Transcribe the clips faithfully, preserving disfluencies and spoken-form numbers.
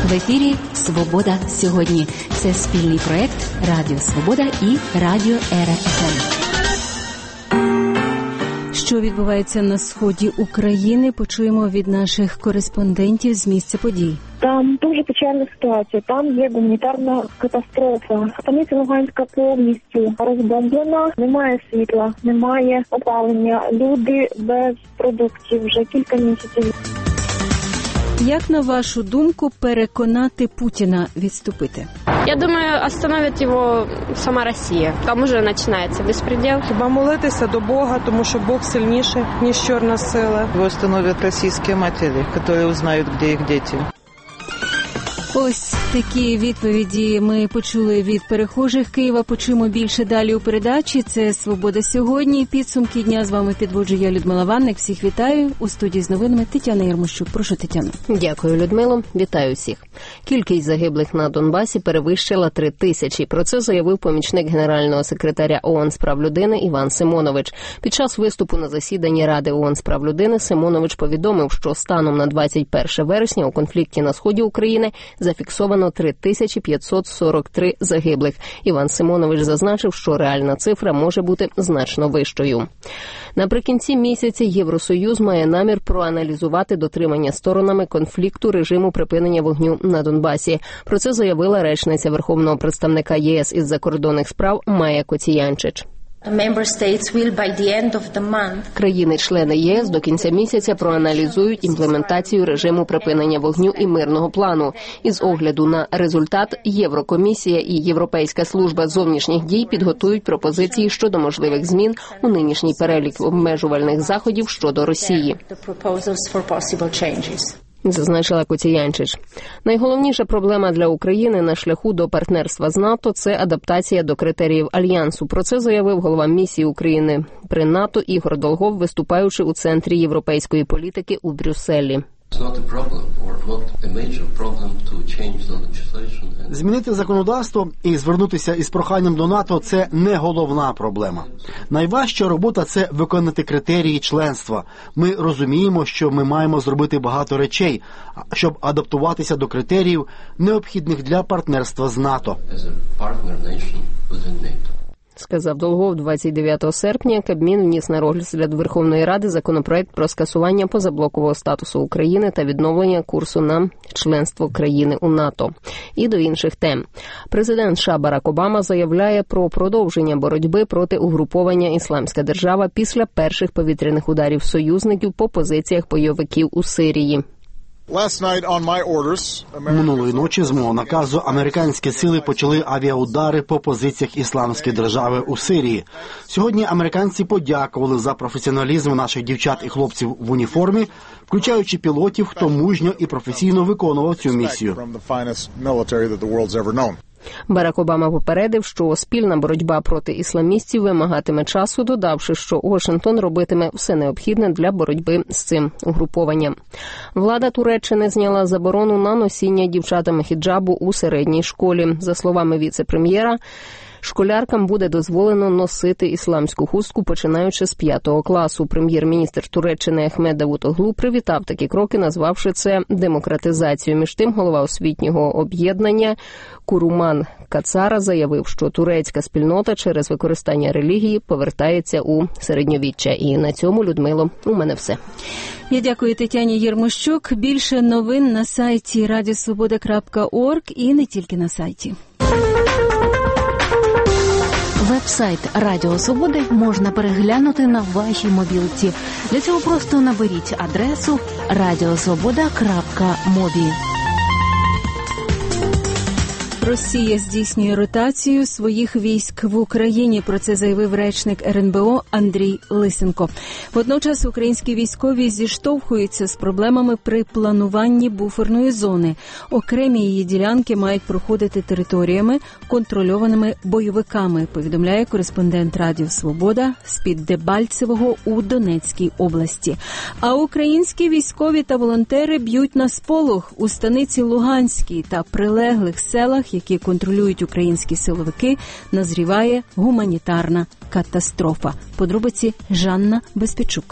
В ефірі «Свобода сьогодні». Це спільний проект Радіо Свобода і Радіо Ера еф ем. Що відбувається на сході України, почуємо від наших кореспондентів з місця подій. Там дуже печальна ситуація, там є гуманітарна катастрофа. Станиця Луганська повністю розбомблена, немає світла, немає опалення, люди без продуктів вже кілька місяців. Як, на вашу думку, переконати Путіна відступити? Я думаю, остановить його сама Росія. Там уже починається безпреділ. Хіба молитися до Бога, тому що Бог сильніший, ніж чорна сила. Його остановять російські матері, які узнають, де їх діти. Ось такі відповіді ми почули від перехожих Києва. Почуємо більше далі у передачі. Це «Свобода сьогодні». Підсумки дня з вами підводжу я, Людмила Ванник. Всіх вітаю. У студії з новинами Тетяна Ярмощук. Прошу, Тетяно. Дякую, Людмило. Вітаю всіх. Кількість загиблих на Донбасі перевищила три тисячі. Про це заявив помічник генерального секретаря ООН з прав людини Іван Симонович. Під час виступу на засіданні Ради ООН з прав людини Симонович повідомив, що станом на двадцять перше вересня у конфлікті на сході України зафіксовано три тисячі п'ятсот сорок три загиблих. Іван Симонович зазначив, що реальна цифра може бути значно вищою. Наприкінці місяця Євросоюз має намір проаналізувати дотримання сторонами конфлікту режиму припинення вогню на Донбасі. Про це заявила речниця Верховного представника ЄС із закордонних справ Майя Коціянчич. Країни-члени ЄС до кінця місяця проаналізують імплементацію режиму припинення вогню і мирного плану. Із огляду на результат Єврокомісія і Європейська служба зовнішніх дій підготують пропозиції щодо можливих змін у нинішній перелік обмежувальних заходів щодо Росії. Зазначила Коціянчич. Найголовніша проблема для України на шляху до партнерства з НАТО – це адаптація до критеріїв Альянсу. Про це заявив голова місії України при НАТО Ігор Долгов, виступаючи у Центрі європейської політики у Брюсселі. Змінити законодавство і звернутися із проханням до НАТО – це не головна проблема. Найважча робота – це виконати критерії членства. Ми розуміємо, що ми маємо зробити багато речей, щоб адаптуватися до критеріїв, необхідних для партнерства з НАТО. Сказав Долгов. Двадцять дев'ятого серпня Кабмін вніс на розгляд Верховної Ради законопроект про скасування позаблокового статусу України та відновлення курсу на членство країни у НАТО. І до інших тем. Президент США Барак Обама заявляє про продовження боротьби проти угруповання «Ісламська держава» після перших повітряних ударів союзників по позиціях бойовиків у Сирії. Минулої ночі з мого наказу американські сили почали авіаудари по позиціях Ісламської держави у Сирії. Сьогодні американці подякували за професіоналізм наших дівчат і хлопців в уніформі, включаючи пілотів, хто мужньо і професійно виконував цю місію. Барак Обама попередив, що спільна боротьба проти ісламістів вимагатиме часу, додавши, що Вашингтон робитиме все необхідне для боротьби з цим угрупованням. Влада Туреччини зняла заборону на носіння дівчатами хіджабу у середній школі. За словами віце-прем'єра, школяркам буде дозволено носити ісламську хустку, починаючи з п'ятого класу. Прем'єр-міністр Туреччини Ахмед Давутоглу привітав такі кроки, назвавши це демократизацією. Між тим, голова освітнього об'єднання Куруман Кацара заявив, що турецька спільнота через використання релігії повертається у середньовіччя. І на цьому, Людмило, у мене все. Я дякую Тетяні Єрмощук. Більше новин на сайті радіосвобода крапка орг і не тільки на сайті. Веб-сайт Радіо Свободи можна переглянути на вашій мобілці. Для цього просто наберіть адресу радіосвобода крапка мобі. Росія здійснює ротацію своїх військ в Україні. Про це заявив речник ер ен бе о Андрій Лисенко. Водночас українські військові зіштовхуються з проблемами при плануванні буферної зони. Окремі її ділянки мають проходити територіями, контрольованими бойовиками, повідомляє кореспондент Радіо Свобода з-під Дебальцевого у Донецькій області. А українські військові та волонтери б'ють на сполох у станиці Луганській та прилеглих селах, які контролюють українські силовики, назріває гуманітарна катастрофа. Подробиці Жанна Безпечук.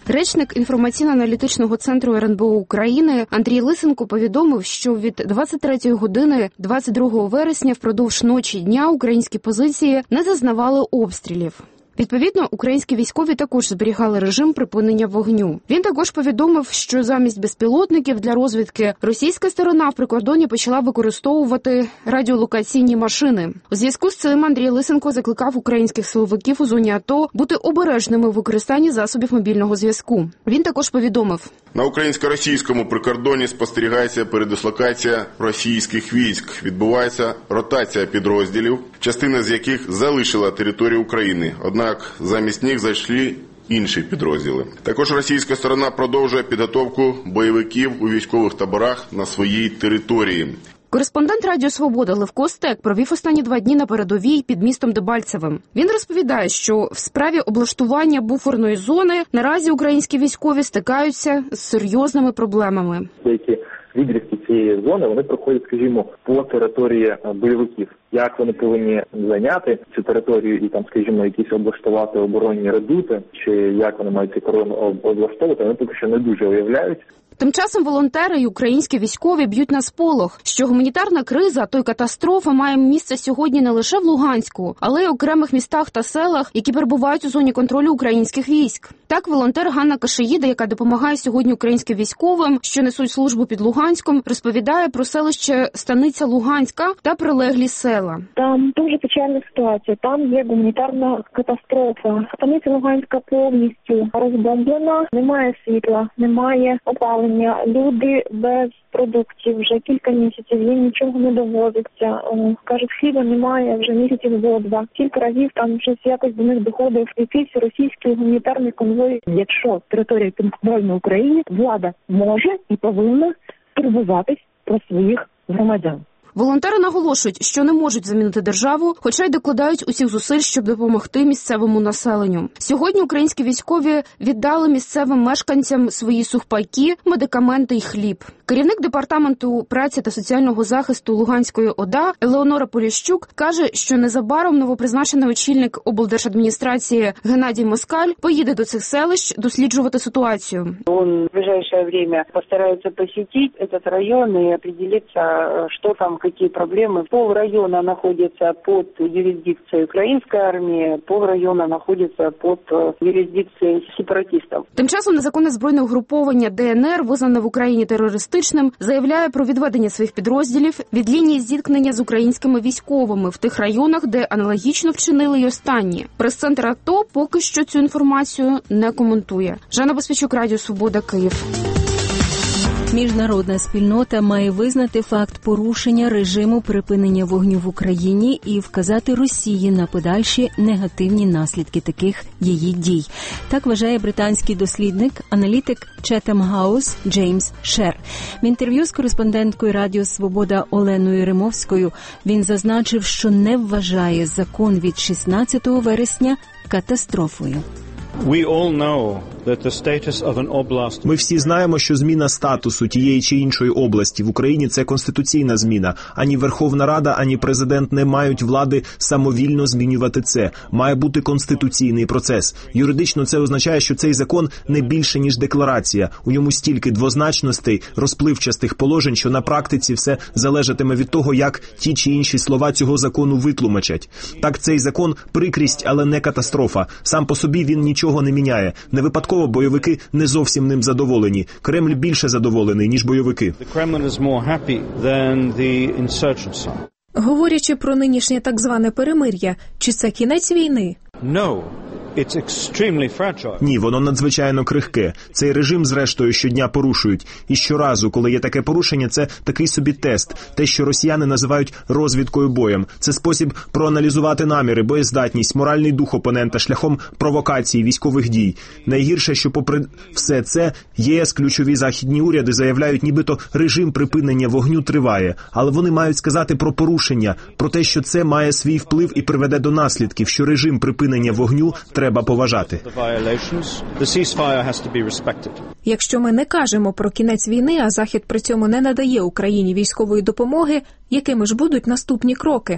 Речник інформаційно-аналітичного центру ер ен бе о України Андрій Лисенко повідомив, що від двадцять третьої години двадцять другого вересня впродовж ночі й дня українські позиції не зазнавали обстрілів. Відповідно, українські військові також зберігали режим припинення вогню. Він також повідомив, що замість безпілотників для розвідки російська сторона в прикордоні почала використовувати радіолокаційні машини. У зв'язку з цим Андрій Лисенко закликав українських силовиків у зоні АТО бути обережними у використанні засобів мобільного зв'язку. Він також повідомив: на українсько-російському прикордоні спостерігається передислокація російських військ. Відбувається ротація підрозділів, частина з яких залишила територію України. Однак замість них зайшли інші підрозділи. Також російська сторона продовжує підготовку бойовиків у військових таборах на своїй території. Кореспондент Радіо Свобода Левко Стек провів останні два дні на передовій під містом Дебальцевим. Він розповідає, що в справі облаштування буферної зони наразі українські військові стикаються з серйозними проблемами. Деякі відрізки цієї зони, вони проходять, скажімо, по території бойовиків. Як вони повинні зайняти цю територію і там, скажімо, якісь облаштувати оборонні редути, чи як вони мають ці корони облаштовувати, вони поки що не дуже уявляють. Тим часом волонтери і українські військові б'ють на сполох, що гуманітарна криза, то й катастрофа має місце сьогодні не лише в Луганську, але й окремих містах та селах, які перебувають у зоні контролю українських військ. Так, волонтер Ганна Кашиїда, яка допомагає сьогодні українським військовим, що несуть службу під Луганськом, розповідає про селище Станиця Луганська та прилеглі села. Там дуже печальна ситуація. Там є гуманітарна катастрофа. Станиця Луганська повністю розбомблена, немає світла, немає опалення. Люди без продуктів вже кілька місяців, їм нічого не довозиться. Кажуть, хліба немає, вже місяців було два. Кілька разів там щось якось до них доходив якийсь російський гуманітарний конвой. Якщо територія підконтрольна Україні, влада може і повинна турбуватись про своїх громадян. Волонтери наголошують, що не можуть замінити державу, хоча й докладають усіх зусиль, щоб допомогти місцевому населенню. Сьогодні українські військові віддали місцевим мешканцям свої сухпайки, медикаменти й хліб. Керівник департаменту праці та соціального захисту Луганської ОДА Елеонора Поліщук каже, що незабаром новопризначений очільник облдержадміністрації Геннадій Москаль поїде до цих селищ досліджувати ситуацію. Він в ближайшее время постарається посетити цей район і определитися, що там, какие проблемы. Полрайона находится под юрисдикцией украинской армии, полрайона находится под юрисдикцией сепаратистов. Тим часом незаконне збройне угруповання Де Ен Ер, визнане в Україні терористичним, заявляє про відведення своїх підрозділів від лінії зіткнення з українськими військовими в тих районах, де аналогічно вчинили й останні. Прес-центр АТО поки що цю інформацію не коментує. Жанна Безпечук, Радіо Свобода, Київ. Міжнародна спільнота має визнати факт порушення режиму припинення вогню в Україні і вказати Росії на подальші негативні наслідки таких її дій. Так вважає британський дослідник, аналітик Четем Хаус Джеймс Шер. В інтерв'ю з кореспонденткою Радіо Свобода Оленою Римовською він зазначив, що не вважає закон від шістнадцятого вересня катастрофою. Ми всі знаємо, що зміна статусу тієї чи іншої області в Україні – це конституційна зміна. Ані Верховна Рада, ані президент не мають влади самовільно змінювати це. Має бути конституційний процес. Юридично це означає, що цей закон не більше, ніж декларація. У ньому стільки двозначностей, розпливчастих положень, що на практиці все залежатиме від того, як ті чи інші слова цього закону витлумачать. Так, цей закон – прикрість, але не катастрофа. Сам по собі він нічого не міняє. Не випадково бойовики не зовсім ним задоволені. Кремль більше задоволений, ніж бойовики. Говорячи про нинішнє так зване перемир'я, чи це кінець війни? Ні, воно надзвичайно крихке. Цей режим, зрештою, щодня порушують. І щоразу, коли є таке порушення, це такий собі тест. Те, що росіяни називають розвідкою боєм. Це спосіб проаналізувати наміри, боєздатність, моральний дух опонента шляхом провокації, військових дій. Найгірше, що попри все це, ЄС, ключові західні уряди заявляють, нібито режим припинення вогню триває. Але вони мають сказати про порушення, про те, що це має свій вплив і приведе до наслідків, що режим припинення вогню треба поважати. Якщо ми не кажемо про кінець війни, а Захід при цьому не надає Україні військової допомоги, Якими ж будуть наступні кроки?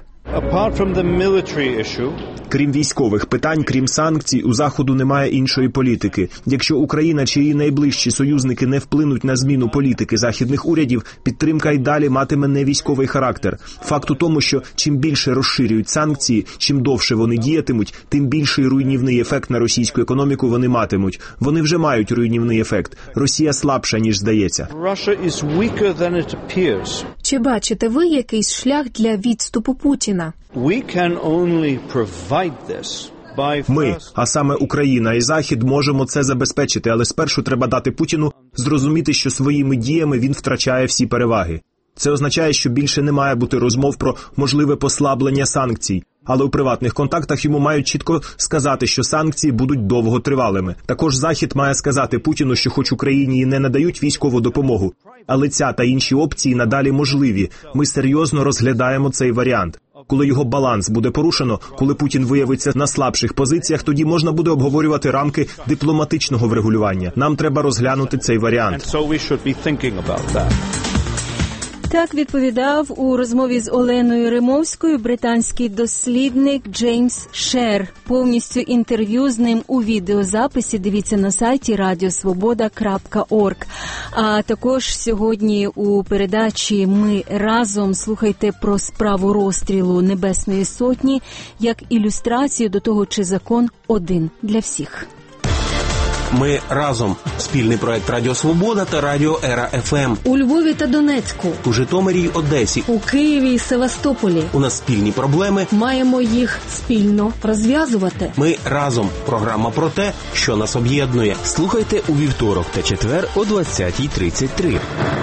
Крім військових питань, крім санкцій, у Заходу немає іншої політики. Якщо Україна чи її найближчі союзники не вплинуть на зміну політики західних урядів, підтримка й далі матиме невійськовий характер. Факт у тому, що чим більше розширюють санкції, чим довше вони діятимуть, тим більший руйнівний ефект на російську економіку вони матимуть. Вони вже мають руйнівний ефект. Росія слабша, ніж здається. Чи бачите ви якийсь шлях для відступу Путіна? Ми, а саме Україна і Захід, можемо це забезпечити, але спершу треба дати Путіну зрозуміти, що своїми діями він втрачає всі переваги. Це означає, що більше не має бути розмов про можливе послаблення санкцій. Але у приватних контактах йому мають чітко сказати, що санкції будуть довготривалими. Також Захід має сказати Путіну, що хоч Україні і не надають військову допомогу, але ця та інші опції надалі можливі. Ми серйозно розглядаємо цей варіант. Коли його баланс буде порушено, коли Путін виявиться на слабших позиціях, тоді можна буде обговорювати рамки дипломатичного врегулювання. Нам треба розглянути цей варіант. Так відповідав у розмові з Оленою Римовською британський дослідник Джеймс Шер. Повністю інтерв'ю з ним у відеозаписі дивіться на сайті радіосвобода крапка орг. А також сьогодні у передачі «Ми разом» слухайте про справу розстрілу Небесної Сотні як ілюстрацію до того, чи закон один для всіх. Ми разом. Спільний проект Радіо Свобода та Радіо Ера еф ем. У Львові та Донецьку. У Житомирі й Одесі. У Києві і Севастополі. У нас спільні проблеми. Маємо їх спільно розв'язувати. Ми разом. Програма про те, що нас об'єднує. Слухайте у вівторок та четвер о двадцятій тридцять три.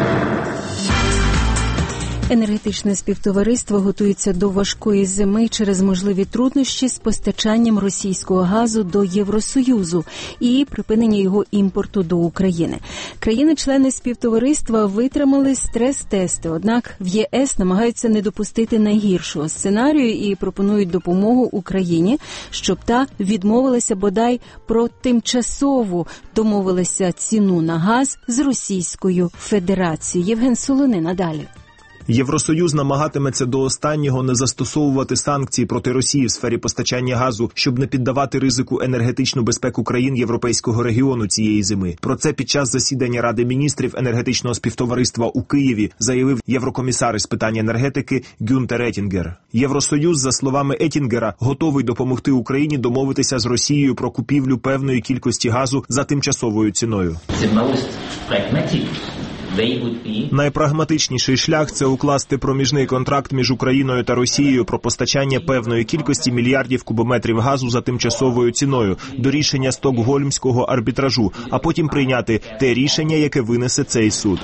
Енергетичне співтовариство готується до важкої зими через можливі труднощі з постачанням російського газу до Євросоюзу і припинення його імпорту до України. Країни-члени співтовариства витримали стрес-тести, однак в Є Ес намагаються не допустити найгіршого сценарію і пропонують допомогу Україні, щоб та відмовилася бодай про тимчасову домовилася ціну на газ з Російською Федерацією. Євген Солонин надалі. Євросоюз намагатиметься до останнього не застосовувати санкції проти Росії в сфері постачання газу, щоб не піддавати ризику енергетичну безпеку країн європейського регіону цієї зими. Про це під час засідання Ради міністрів енергетичного співтовариства у Києві заявив єврокомісар із питань енергетики Гюнтер Етінгер. Євросоюз, за словами Етінгера, готовий допомогти Україні домовитися з Росією про купівлю певної кількості газу за тимчасовою ціною. Найпрагматичніший шлях – це укласти проміжний контракт між Україною та Росією про постачання певної кількості мільярдів кубометрів газу за тимчасовою ціною до рішення Стокгольмського арбітражу, а потім прийняти те рішення, яке винесе цей суд.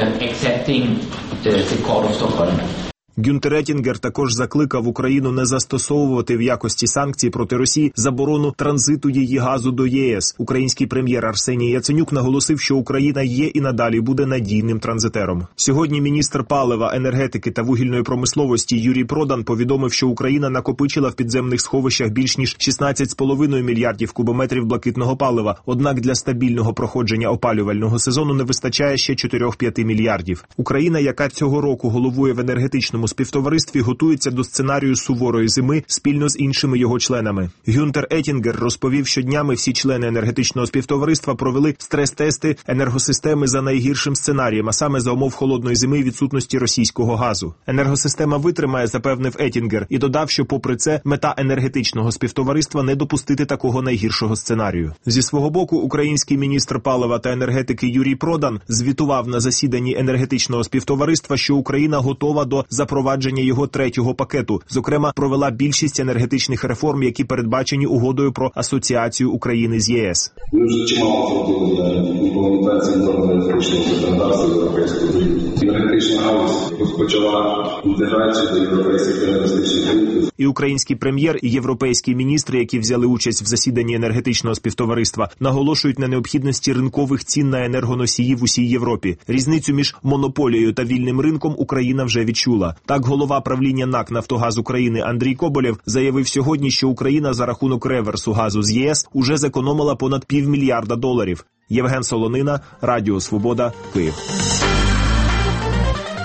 Гюнтер Етінгер також закликав Україну не застосовувати в якості санкцій проти Росії заборону транзиту її газу до Є Ес. Український прем'єр Арсеній Яценюк наголосив, що Україна є і надалі буде надійним транзитером. Сьогодні міністр палива, енергетики та вугільної промисловості Юрій Продан повідомив, що Україна накопичила в підземних сховищах більш ніж шістнадцять з половиною мільярдів кубометрів блакитного палива. Однак для стабільного проходження опалювального сезону не вистачає ще чотири-п'ять мільярдів. Україна, яка цього року головує в енергетичному співтоваристві, готується до сценарію суворої зими спільно з іншими його членами. Гюнтер Етінгер розповів, що днями всі члени енергетичного співтовариства провели стрес-тести енергосистеми за найгіршим сценарієм, а саме за умов холодної зими і відсутності російського газу. Енергосистема витримає, запевнив Етінгер, і додав, що попри це мета енергетичного співтовариства не допустити такого найгіршого сценарію. Зі свого боку, український міністр палива та енергетики Юрій Продан звітував на засіданні енергетичного співтовариства, що Україна готова до запровадження його третього пакету. Зокрема, провела більшість енергетичних реформ, які передбачені угодою про асоціацію України з Є Ес. Ми вже чимало зробили для імплементації норм енергетичного законодавства Європейського Союзу. Енергетична галузь розпочала інтеграцію до європейських енергетичних ринків. І український прем'єр, і європейські міністри, які взяли участь в засіданні енергетичного співтовариства, наголошують на необхідності ринкових цін на енергоносії в усій Європі. Різницю між монополією та вільним ринком Україна вже відчула. Так, голова правління НАК «Нафтогаз України» Андрій Коболєв заявив сьогодні, що Україна за рахунок реверсу газу з Є Ес уже зекономила понад півмільярда доларів. Євген Солонина, Радіо Свобода, Київ.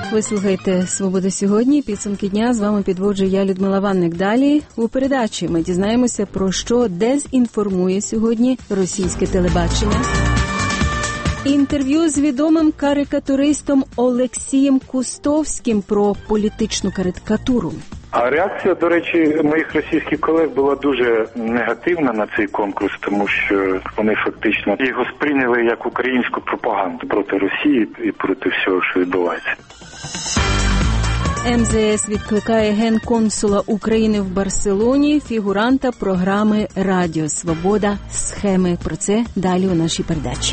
Ви слухаєте «Свобода сьогодні». Підсумки дня. З вами підводжу я, Людмила Ванник. Далі у передачі ми дізнаємося, про що дезінформує сьогодні російське телебачення. Інтерв'ю з відомим карикатуристом Олексієм Кустовським про політичну карикатуру. А реакція, до речі, моїх російських колег була дуже негативна на цей конкурс, тому що вони фактично його сприйняли як українську пропаганду проти Росії і проти всього, що відбувається. ем зе ес відкликає генконсула України в Барселоні, фігуранта програми «Радіо Свобода. Схеми». Про це далі у нашій передачі.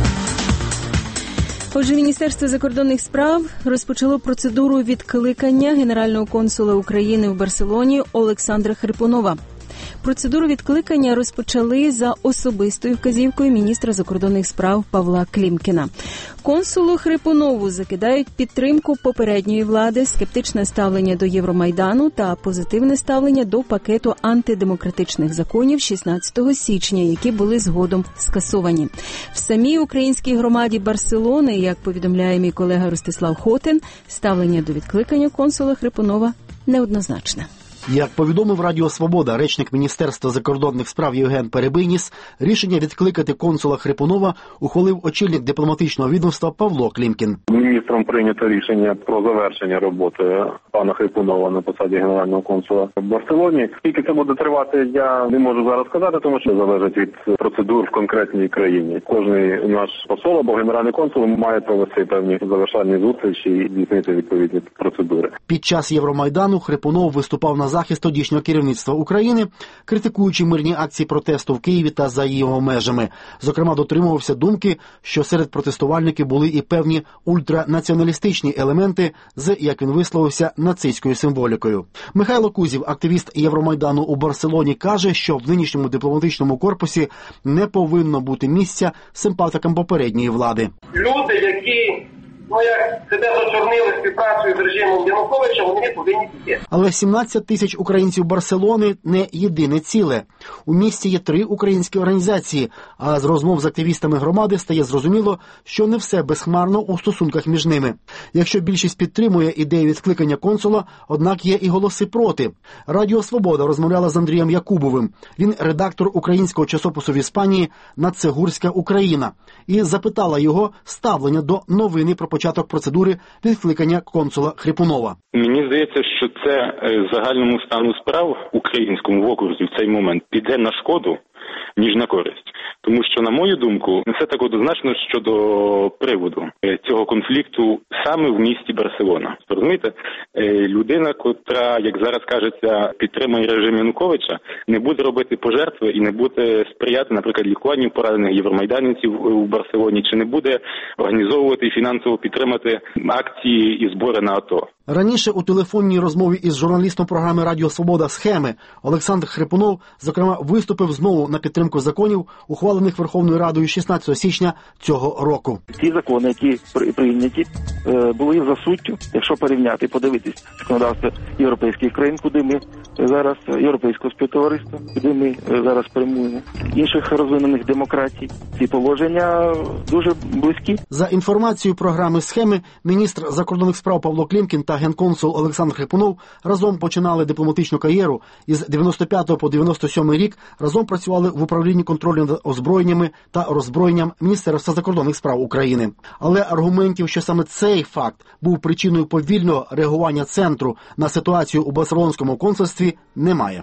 Отже, Міністерство закордонних справ розпочало процедуру відкликання генерального консула України в Барселоні Олександра Хрипунова. Процедуру відкликання розпочали за особистою вказівкою міністра закордонних справ Павла Клімкіна. Консулу Хрипунову закидають підтримку попередньої влади, скептичне ставлення до Євромайдану та позитивне ставлення до пакету антидемократичних законів шістнадцятого січня, які були згодом скасовані. В самій українській громаді Барселони, як повідомляє мій колега Ростислав Хотин, ставлення до відкликання консула Хрипунова неоднозначне. Як повідомив Радіо Свобода речник Міністерства закордонних справ Євген Перебийніс, рішення відкликати консула Хрипунова ухвалив очільник дипломатичного відомства Павло Клімкін. Міністром прийнято рішення про завершення роботи пана Хрипунова на посаді генерального консула в Барселоні. Скільки це буде тривати, я не можу зараз сказати, тому що залежить від процедур в конкретній країні. Кожний наш посол або генеральний консул має провести певні завершальні зустрічі і здійснити відповідні процедури. Під час Євромайдану Хрипунов виступав на захист тодішнього керівництва України, критикуючи мирні акції протесту в Києві та за його межами. Зокрема, дотримувався думки, що серед протестувальників були і певні ультранаціоналістичні елементи з, як він висловився, нацистською символікою. Михайло Кузів, активіст Євромайдану у Барселоні, каже, що в нинішньому дипломатичному корпусі не повинно бути місця симпатикам попередньої влади. Люди, які Ну, як себе зачорнили співпрацею з режимом Януковича, вони повинні піти. Але сімнадцять тисяч українців Барселони – не єдине ціле. У місті є три українські організації, а з розмов з активістами громади стає зрозуміло, що не все безхмарно у стосунках між ними. Якщо більшість підтримує ідею відкликання консула, однак є і голоси проти. Радіо Свобода розмовляла з Андрієм Якубовим. Він редактор українського часопису в Іспанії «Нацегурська Україна» і запитала його ставлення до новини про початок процедури відкликання консула Хрипунова. Мені здається, що це загальному стану справ українському в окрузі в цей момент піде на шкоду, ніж на користь. Тому що, на мою думку, не все так однозначно щодо приводу цього конфлікту саме в місті Барселона. Розумієте, людина, котра, як зараз кажеться, підтримує режим Януковича, не буде робити пожертви і не буде сприяти, наприклад, лікуванню поранених євромайданців у Барселоні, чи не буде організовувати і фінансово підтримати акції і збори на АТО. Раніше у телефонній розмові із журналістом програми «Радіо Свобода. Схеми» Олександр Хрипунов, зокрема, виступив знову на підтримку законів, ухвалених Верховною Радою шістнадцятого січня цього року. Ті закони, які прийняті, були за суттю, якщо порівняти, подивитись законодавство європейських країн, куди ми зараз, європейського співтовариства, куди ми зараз прямуємо, інших розвинених демократій. Ці положення дуже близькі. За інформацією програми «Схеми», міністр закордонних справ Павло Клімкін та генконсул Олександр Хрипунов разом починали дипломатичну кар'єру. Із дев'яносто п'ятого по дев'яносто сьомий рік разом працювали в управлінні контролю над озброєннями та роззброєнням Міністерства закордонних справ України. Але аргументів, що саме цей факт був причиною повільного реагування центру на ситуацію у барселонському консульстві, немає.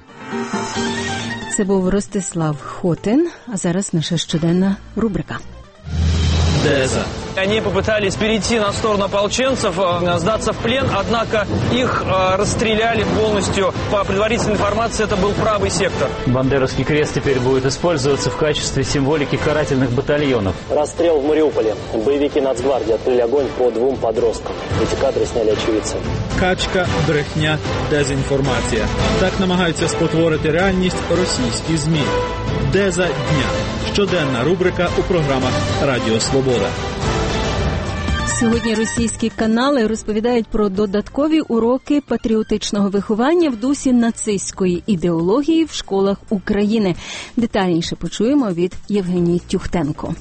Це був Ростислав Хотин, а зараз наша щоденна рубрика. Деза. Они попытались перейти на сторону ополченцев, сдаться в плен, однако их расстреляли полностью. По предварительной информации, это был правый сектор. Бандеровский крест теперь будет использоваться в качестве символики карательных батальонов. Расстрел в Мариуполе. Боевики Нацгвардии открыли огонь по двум подросткам. Эти кадры сняли очевидцы. Качка, брехня, дезінформація. Так намагаються спотворити реальність російські ЗМІ. Деза дня. Щоденна рубрика у програмах «Радіо Свобода». Сьогодні російські канали розповідають про додаткові уроки патріотичного виховання в дусі нацистської ідеології в школах України. Детальніше почуємо від Євгенії Тюхтенко.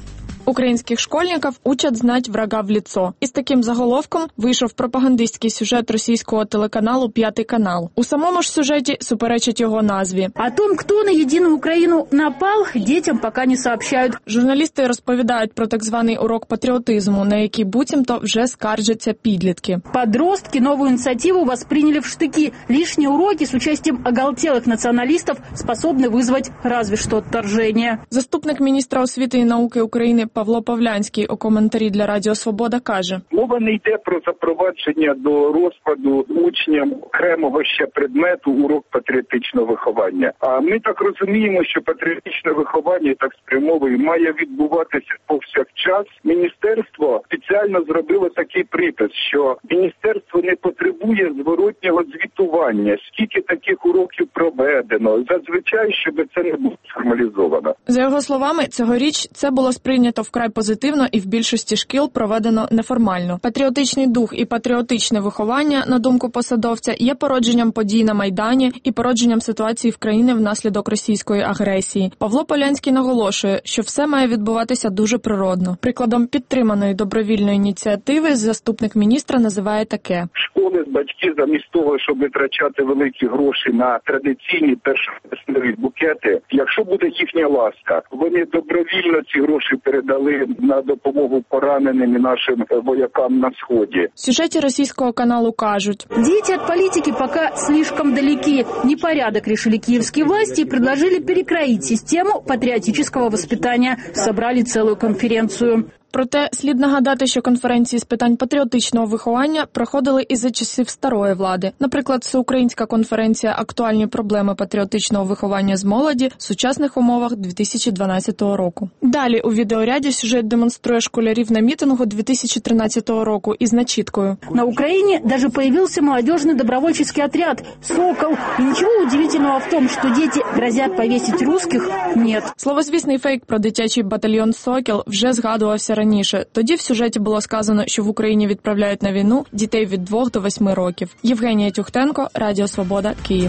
Украинских школьников учат знать врага в лицо. И с таким заголовком вийшов пропагандистський сюжет російського телеканалу «П'ятий канал». У самому ж сюжеті суперечить його назві. О том, кто на единую Украину напал, детям пока не сообщают. Журналісти розповідають про так званий урок патріотизму, на який буцімто вже скаржаться підлітки. Подростки новую инициативу восприняли в штыки. Лишние уроки с участием оголтелых националистов способны вызвать разве что отторжение. Заступник міністра освіти і науки України Павло Павлянський у коментарі для Радіо Свобода каже: Мова не йде про запровадження до розкладу учням окремого ще предмету урок патріотичного виховання. А ми так розуміємо, що патріотичне виховання так спрямовує має відбуватися повсякчас. Міністерство спеціально зробило такий припис, що міністерство не потребує зворотнього звітування, скільки таких уроків проведено. Зазвичай, щоб це не було сформалізовано. За його словами, цьогоріч це було сприйнято вкрай позитивно і в більшості шкіл проведено неформально. Патріотичний дух і патріотичне виховання, на думку посадовця, є породженням подій на Майдані і породженням ситуації в країні внаслідок російської агресії. Павло Полянський наголошує, що все має відбуватися дуже природно. Прикладом підтриманої добровільної ініціативи заступник міністра називає таке. Школи, батьки замість того, щоб витрачати великі гроші на традиційні першовесняні букети, якщо буде їхня ласка, вони добровільно ці гроші передали на допомогу пораненим і нашим воякам на Сході. В сюжеті російського каналу кажуть: Дети от политики пока слишком далеки. Непорядок решили киевские власти и предложили перекроить систему патриотического воспитания. Собрали целую конференцию. Проте слід нагадати, що конференції з питань патріотичного виховання проходили і за часів старої влади. Наприклад, Всеукраїнська конференція «Актуальні проблеми патріотичного виховання з молоді» в сучасних умовах дві тисячі дванадцятого року. Далі у відеоряді сюжет демонструє школярів на мітингу дві тисячі тринадцятого року із начіткою. На Украине даже появился молодежный добровольческий отряд «Сокол». И ничего удивительного в том, что дети грозят повесить русских, нет. Словозвісний фейк про дитячий батальйон «Сокіл» вже згадувався раніше. Тоді в сюжеті було сказано, що в Україні відправляють на війну дітей від двох до восьми років. Євгенія Тюхтенко, Радіо Свобода, Київ.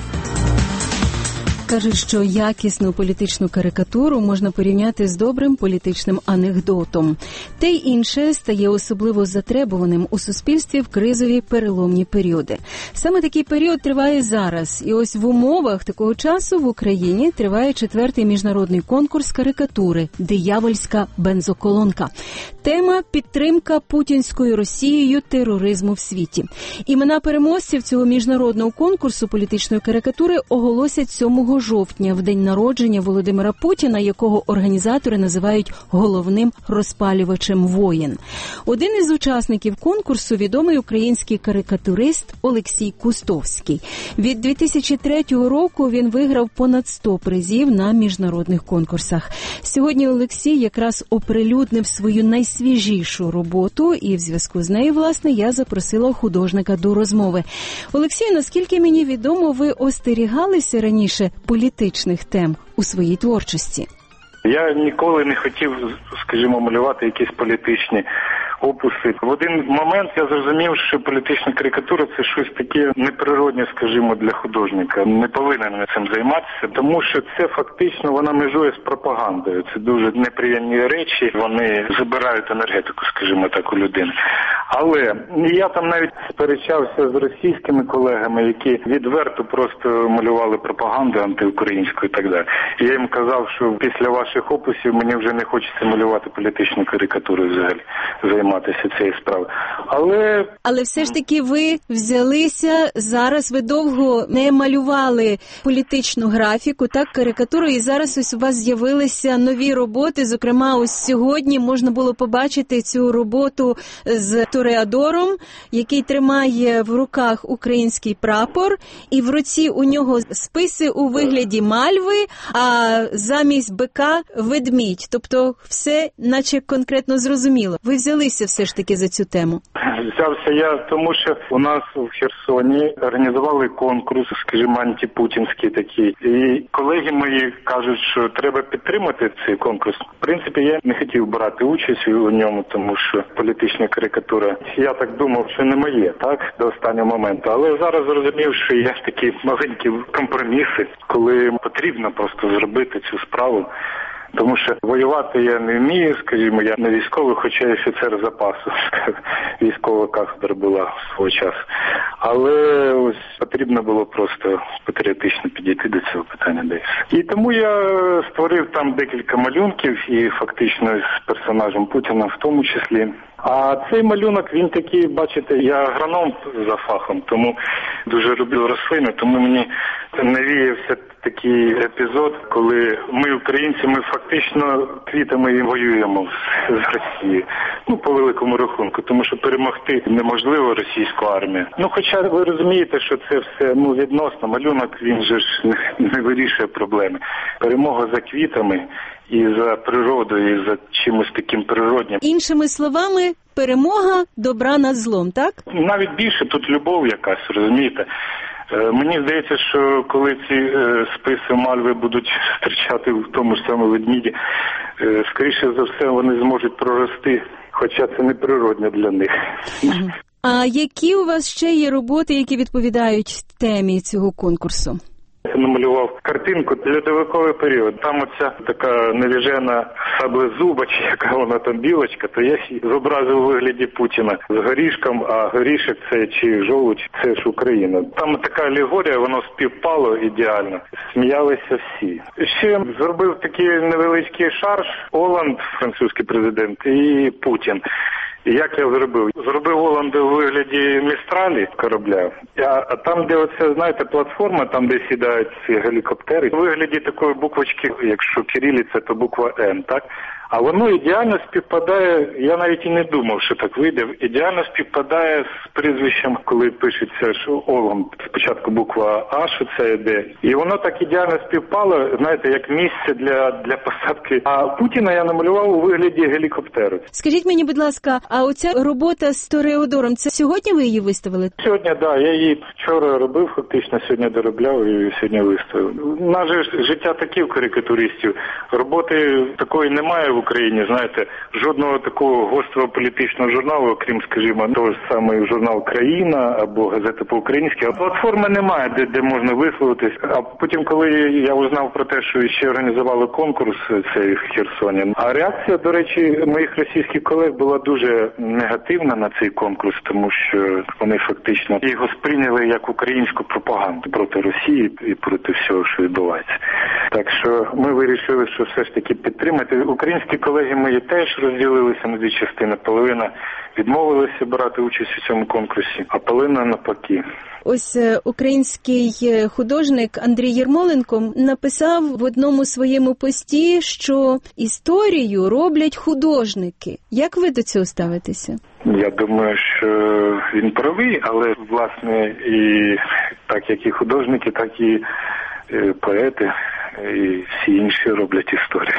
Кажуть, що якісну політичну карикатуру можна порівняти з добрим політичним анекдотом. Те й інше стає особливо затребуваним у суспільстві в кризові переломні періоди. Саме такий період триває зараз. І ось в умовах такого часу в Україні триває четвертий міжнародний конкурс карикатури «Диявольська бензоколонка». Тема – підтримка путінською Росією тероризму в світі. Імена переможців цього міжнародного конкурсу політичної карикатури оголосять сьомого жовтня, в день народження Володимира Путіна, якого організатори називають головним розпалювачем воєн. Один із учасників конкурсу – відомий український карикатурист Олексій Кустовський. Від дві тисячі третього року він виграв понад сто призів на міжнародних конкурсах. Сьогодні Олексій якраз оприлюднив свою найсвіжішу роботу, і в зв'язку з нею, власне, я запросила художника до розмови. Олексію, наскільки мені відомо, ви остерігалися раніше політичних тем у своїй творчості? Я ніколи не хотів, скажімо, малювати якісь політичні опуси. В один момент я зрозумів, що політична карикатура – це щось таке неприродне, скажімо, для художника. Не повинен цим займатися, тому що це фактично, вона межує з пропагандою. Це дуже неприємні речі, вони забирають енергетику, скажімо так, у людини. Але я там навіть сперечався з російськими колегами, які відверто просто малювали пропаганду антиукраїнську і так далі. І я їм казав, що після ваших описів мені вже не хочеться малювати політичну карикатуру взагалі, займатися цією справою. Але... Але все ж таки ви взялися, зараз ви довго не малювали політичну графіку, так, карикатуру, і зараз ось у вас з'явилися нові роботи, зокрема, ось сьогодні можна було побачити цю роботу з Тореадором, який тримає в руках український прапор, і в руці у нього списи у вигляді мальви, а замість бика ведмідь. Тобто все наче конкретно зрозуміло. Ви взялися все ж таки за цю тему? Взявся я, тому що у нас в Херсоні організували конкурс, скажімо, антипутінський такий. І колеги мої кажуть, що треба підтримати цей конкурс. В принципі, я не хотів брати участь у ньому, тому що політична карикатура, я так думав, що не моє, так, до останнього моменту. Але зараз зрозумів, що є такі маленькі компроміси, коли потрібно просто зробити цю справу Тому що воювати я не вмію, скажімо, я не військовий, хоча я офіцер запасу. Військова кафедра була свого часу. Але ось потрібно було просто патріотично підійти до цього питання десь. І тому я створив там декілька малюнків і фактично з персонажем Путіна в тому числі. А цей малюнок, він такий, бачите, я агроном за фахом, тому дуже люблю рослини, тому мені навіявся такий епізод, коли ми, українці, ми фактично квітами воюємо з, з Росією. Ну, по великому рахунку, тому що перемогти неможливо російську армію. Ну, хоча ви розумієте, що це все, ну, відносно, малюнок, він же ж не, не вирішує проблеми. Перемога за квітами і за природою, і за чимось таким природнім. Іншими словами, перемога добра над злом, так? Навіть більше тут любов якась, розумієте? Мені здається, що коли ці е, списи мальви будуть зустрічати в тому ж самому ведміді, е, скоріше за все вони зможуть прорости, хоча це не природне для них. А які у вас ще є роботи, які відповідають темі цього конкурсу? Я намалював картинку «Льодовиковий період». Там оця така навіжена саблезуба, чи яка вона там білочка, то я зобразив у вигляді Путіна з горішком, а горішок це чи жолудь, це ж Україна. Там така алегорія, воно співпало ідеально. Сміялися всі. Ще зробив такий невеличкий шарж Оланд, французький президент, і Путін. Як я зробив? Зробив Голланди у вигляді Містралі корабля, а, а там, де оце, знаєте, платформа, там, де сідають ці гелікоптери, у вигляді такої буквочки, якщо кирилиця, то буква Н, так? А воно ідеально співпадає, я навіть і не думав, що так вийде, ідеально співпадає з прізвищем, коли пишеться, що Оланд, спочатку буква А, що це йде. І воно так ідеально співпало, знаєте, як місце для, для посадки. А Путіна я намалював у вигляді гелікоптеру. Скажіть мені, будь ласка, а оця робота з Тореодором, це сьогодні ви її виставили? Сьогодні, так, да, я її вчора робив, фактично, сьогодні доробляв і сьогодні виставив. У нас же життя таке в карикатуристів, роботи такої немає в Україні, знаєте, жодного такого гострого політичного журналу, окрім, скажімо, того ж самого журнал «Країна» або газета по-українськи, а платформи немає, де, де можна висловитись. А потім, коли я узнав про те, що ще організували конкурс цей в Херсоні, а реакція, до речі, моїх російських колег була дуже негативна на цей конкурс, тому що вони фактично його сприйняли як українську пропаганду проти Росії і проти всього, що відбувається. Так що ми вирішили, що все ж таки підтримати. Українські колеги мої теж розділилися на дві частини. Половина відмовилася брати участь у цьому конкурсі, а половина навпаки. Ось український художник Андрій Єрмоленко написав в одному своєму пості, що історію роблять художники. Як ви до цього ставитеся? Я думаю, що він правий, але, власне, і так як і художники, так і поети, і всі інші роблять історію.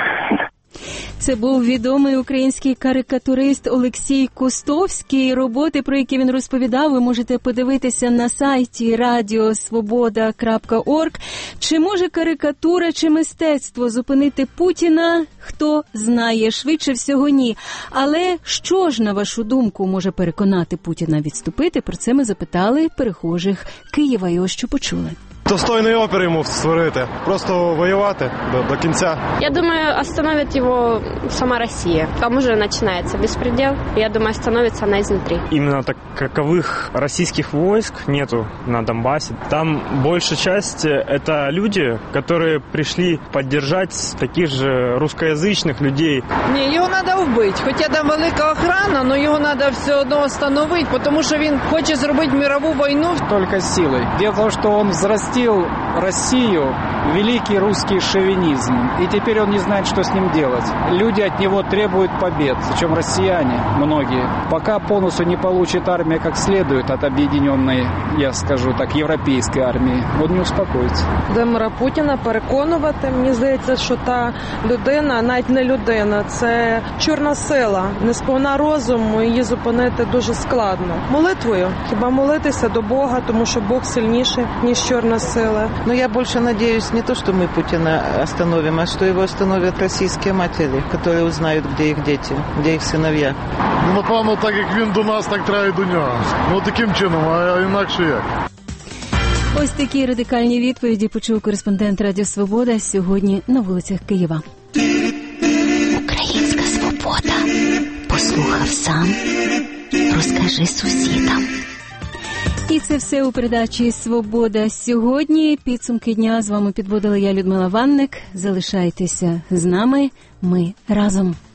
Це був відомий український карикатурист Олексій Кустовський. Роботи, про які він розповідав, ви можете подивитися на сайті радіо свобода крапка орг. Чи може карикатура чи мистецтво зупинити Путіна? Хто знає, швидше всього ні. Але що ж, на вашу думку, може переконати Путіна відступити? Про це ми запитали перехожих Києва. І ось що почули. Достойний опір йому створити. Просто воювати до, до кінця. Я думаю, остановит его сама Россия. Там уже начинается беспредел. Я думаю, остановится она изнутри. Именно таковых российских войск нету на Донбассе. Там большая часть это люди, которые пришли поддержать таких же русскоязычных людей. Ні, його треба вбити. Хоча там велика охрана, але його треба все одно встановити, тому що він хоче зробити мирову війну. Тільки силою. Дело в том, что он взрастил Россию великий русский шовинизм. И теперь он не знает, что с ним делать. Люди от него требуют побед, причем россияне, многие. Пока полностью не получит армия как следует от объединенной, я скажу так, європейської армії, он не успокоїться. Володимира Путіна переконувати, мені здається, що та людина, навіть не людина, це чорна сила, несповна розуму, її зупинити дуже складно. Молитвою, хіба молитися до Бога, тому що Бог сильніший, ніж чорна сила. Но я больше надеюсь не то, что мы Путина остановим, а что его остановят российские матери, которые узнают, где их дети, где их сыновья. Ну, напевно, так як він до нас, так треба і до нього. Ну, таким чином, а інакше як. Ось такі радикальні відповіді почув кореспондент Радіо Свобода сьогодні на вулицях Києва. послухав сам, розкажи сусідам. І це все у передачі «Свобода сьогодні». Підсумки дня з вами підводила я, Людмила Ванник. Залишайтеся з нами. Ми разом.